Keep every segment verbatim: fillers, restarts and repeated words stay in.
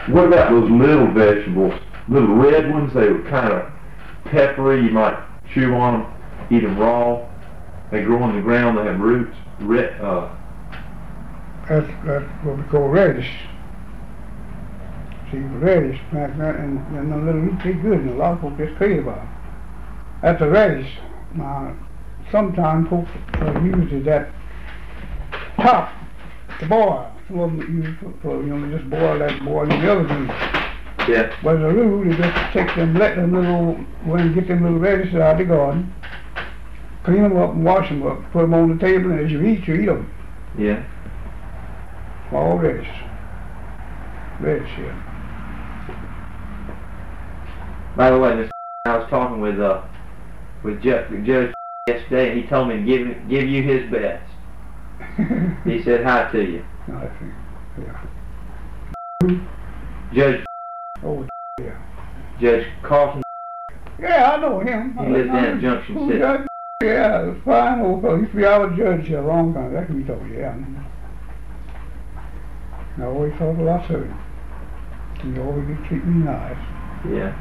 What about those little vegetables? Little red ones, they were kind of peppery. You might chew on them, eat them raw. They grow on the ground, they have roots. Red, uh, That's, that's what we call radish. See, radish, and, and, and the little roots taste good, and a lot of folks just crazy about them. That's a radish. Now, sometimes folks uh, use that top to boil. Some of them use for, you know, just boil that, boil the other things. yeah. But as a rule, you just take them, let them little, when you get them little radishes out of the garden, clean them up and wash them up, put them on the table, and as you eat, you eat them. Yeah. Small radish. Radish, yeah. By the way, Mister I was talking with uh with Judge, Judge yesterday, and he told me to give give you his best. He said hi to you. I think, yeah. Judge. Oh, yeah. Judge Carlton. Yeah, I know him. He lives down at Junction Who City. Judge? Yeah, fine old fellow. He used to be our judge here a long time. That can be told, yeah. I always thought a lot of him. He always did treat me nice. Yeah.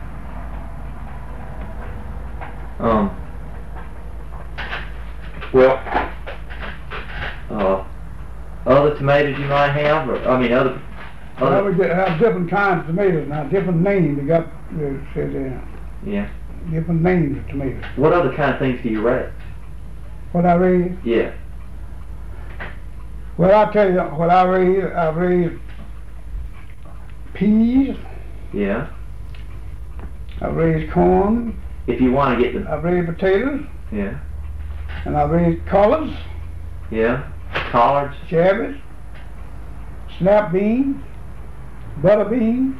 Um. Well. Uh. Other tomatoes you might have, or I mean other. Well, other we get, have different kinds of tomatoes now, different names. They got, they said, uh, yeah. different names of tomatoes. What other kind of things do you raise? What I raise? Yeah. Well, I'll tell you what I raise. I raise peas. Yeah. I raise corn. If you want to get the. I raise potatoes. Yeah. And I raise collards, Yeah. Collards. cabbage, snap beans, butter beans,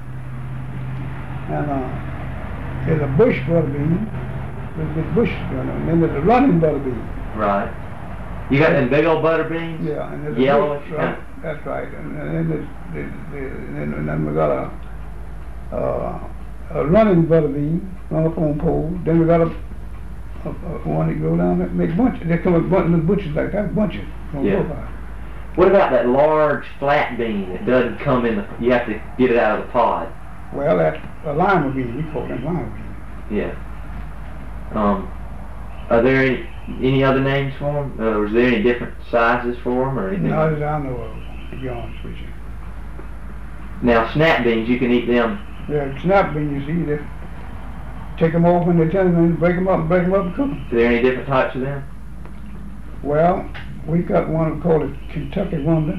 and uh, there's a bush butter bean. There's this bush, and then there's a running butter bean. Right. You got them big old butter beans? Yeah, and there's Yellowish a bush, right, kind. that's right. And, and then there's, there's, there's, and then, and then we got a uh, a running butter bean run up on pole. Then we got a, a, a one that go down that make bunches. They come up bunches, bunches like that, bunches. Yeah. What about that large flat bean that doesn't come in the, you have to get it out of the pod? Well, that's a lima bean. We call them lima beans. Yeah. Um, are there any, any other names for them? Uh, is there any different sizes for them or anything? Not as I know of, to be honest with you. Now, snap beans, you can eat them. Yeah, snap beans, you see, they take them off when they're tender and break them up and break them up and cook them. Are there any different types of them? Well, we got one called it Kentucky Wonder.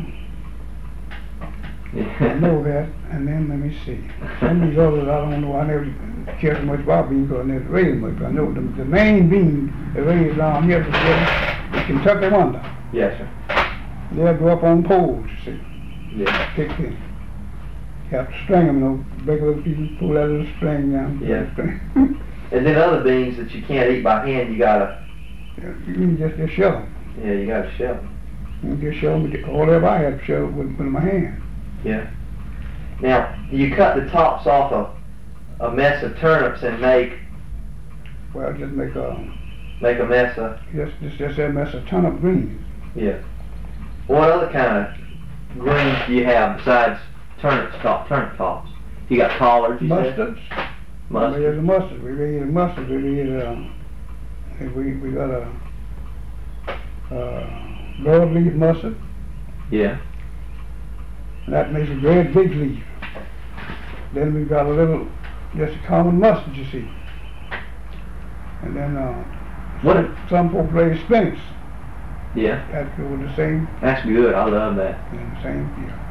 I know that, and then let me see. Some of these others I don't know. I never cared so much about beans because I never raised much. But I know the, the main bean they raised around here is the Kentucky Wonder. Yes, sir. They'll go up on poles, you see. Yeah. Pick in. You have to string them, you know, break a little piece, pull that little string down. Yeah. String. And then other beans that you can't eat by hand, you gotta. Yeah, you can just, just shell them. Yeah, you gotta shell them. You can just shell them. All ever I had to shell with, with my hand. Yeah. Now, you cut the tops off a, a mess of turnips and make Well, just make a make a mess of. just just just that mess of turnip greens. Yeah. What other kind of greens do you have besides turnip top turnip tops? You got collards, you said? Mustards. Mustard. There's a mustard. We raise a mustard. We raise um, we we got a uh, broadleaf mustard. Yeah. And that makes a great big leaf. Then we've got a little, just a common mustard, you see. And then uh, What? some, some folks raise spinach. Yeah. That go with the same, That's good. I love that. and the same, yeah.